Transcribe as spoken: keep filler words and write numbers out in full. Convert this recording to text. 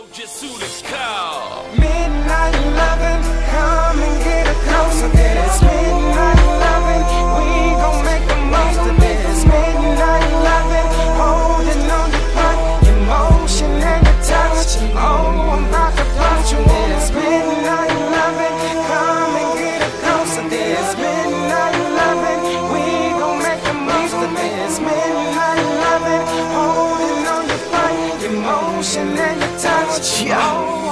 know just who to call. Midnight loving, come and get a closer to this. Midnight loving, we gon' make the most of this. Midnight loving, holding on your butt, your motion and your touch. Oh, I'm about to put you in this. Midnight loving, come and get a closer to this. Midnight loving, we gon' make the most of this. Midnight loving, holding on your butt, your motion and your touch. Oh,